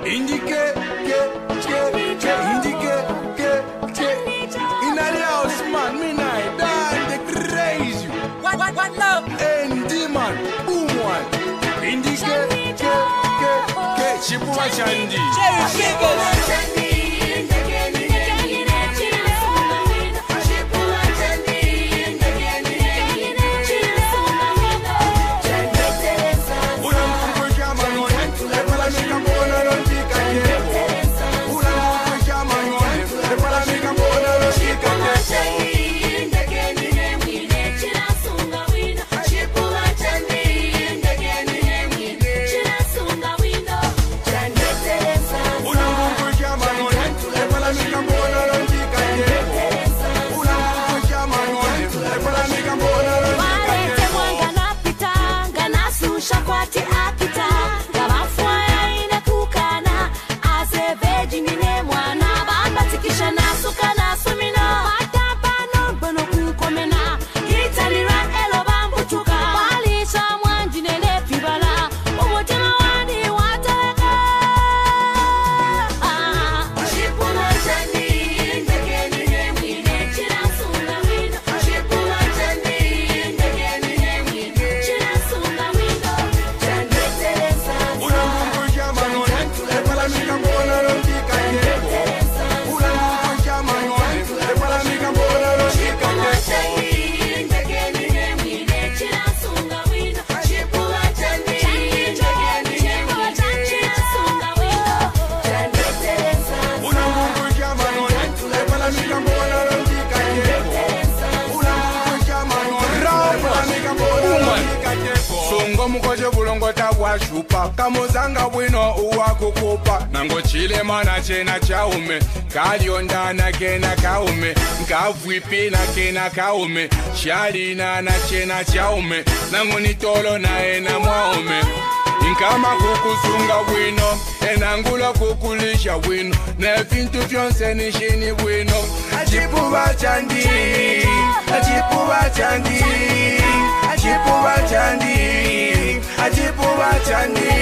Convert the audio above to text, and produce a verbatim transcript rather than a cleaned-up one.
Indicate, get, get, get, indicate, get, get. In the house, man, me night, dan the crazy. What, what, what love? N D man, boom one. Indicate, get, get, get. She put a chandy. Cherry fingers. Mukoje bulongota bwa shupa kamuzanga bwino uwakukupa nango chile mana chena chaume kalionda na kena kaume nkavwipi na kena kaume shalina na chena chaume nango nitolo na ena mwaume inkama kukusunga bwino enangula kukulisha bwino na vintu vyonse nishini bwino achipuba chandi achipuba chandi achipuba chandi achipuba chandi